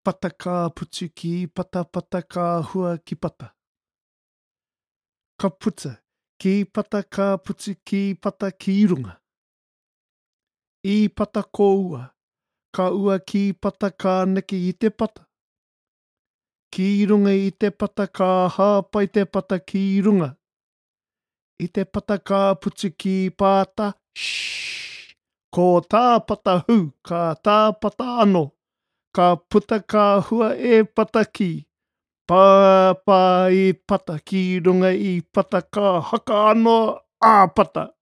pata ka putu ki pata pata ka hua ki pata. Ka puta ki pata ka putu ki pata ki runga. I pata ko ua, ka ua ki pata ka neke i te pata. Ki runga i te pata ka hāpai te pata ki runga. I te pata ka putu ki pata, shhh, ko tā pata hu, ka tā pata ano, ka puta ka hua e pata ki. Pāpā i pata ki runga i pata ka haka ano ā pata.